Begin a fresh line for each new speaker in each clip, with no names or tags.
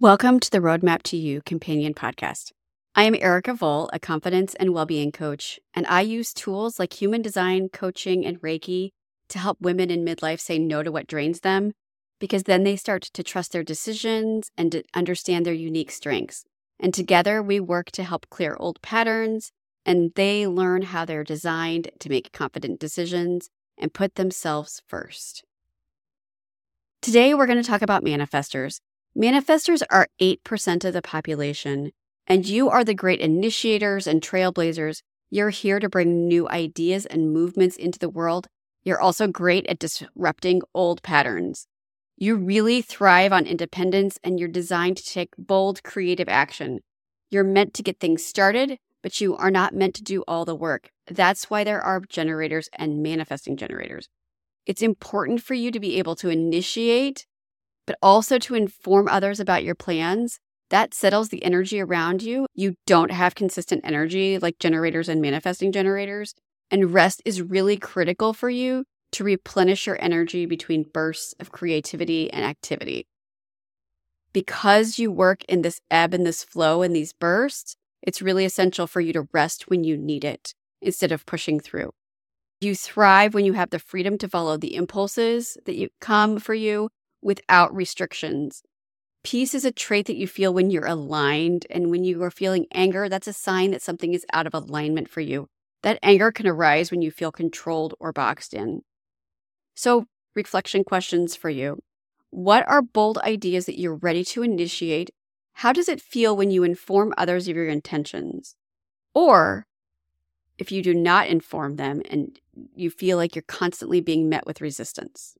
Welcome to the Roadmap to You Companion Podcast. I am Erica Voll, a confidence and well-being coach, and I use tools like human design, coaching, and Reiki to help women in midlife say no to what drains them, because then they start to trust their decisions and to understand their unique strengths. And together we work to help clear old patterns, and they learn how they're designed to make confident decisions and put themselves first. Today we're going to talk about manifestors. Manifestors are 8% of the population, and you are the great initiators and trailblazers. You're here to bring new ideas and movements into the world. You're also great at disrupting old patterns. You really thrive on independence, and you're designed to take bold, creative action. You're meant to get things started, but you are not meant to do all the work. That's why there are generators and manifesting generators. It's important for you to be able to initiate, but also to inform others about your plans. That settles the energy around you. You don't have consistent energy like generators and manifesting generators, and rest is really critical for you to replenish your energy between bursts of creativity and activity. Because you work in this ebb and this flow and these bursts, it's really essential for you to rest when you need it instead of pushing through. You thrive when you have the freedom to follow the impulses that come for you without restrictions. Peace is a trait that you feel when you're aligned, and when you are feeling anger, that's a sign that something is out of alignment for you. That anger can arise when you feel controlled or boxed in. So, reflection questions for you. What are bold ideas that you're ready to initiate? How does it feel when you inform others of your intentions? Or, if you do not inform them and you feel like you're constantly being met with resistance.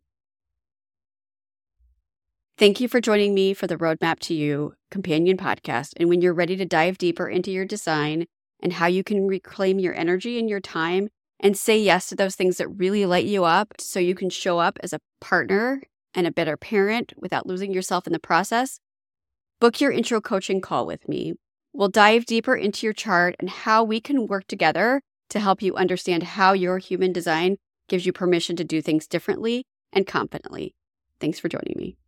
Thank you for joining me for the Roadmap to You Companion Podcast. And when you're ready to dive deeper into your design and how you can reclaim your energy and your time and say yes to those things that really light you up so you can show up as a partner and a better parent without losing yourself in the process, book your intro coaching call with me. We'll dive deeper into your chart and how we can work together to help you understand how your human design gives you permission to do things differently and confidently. Thanks for joining me.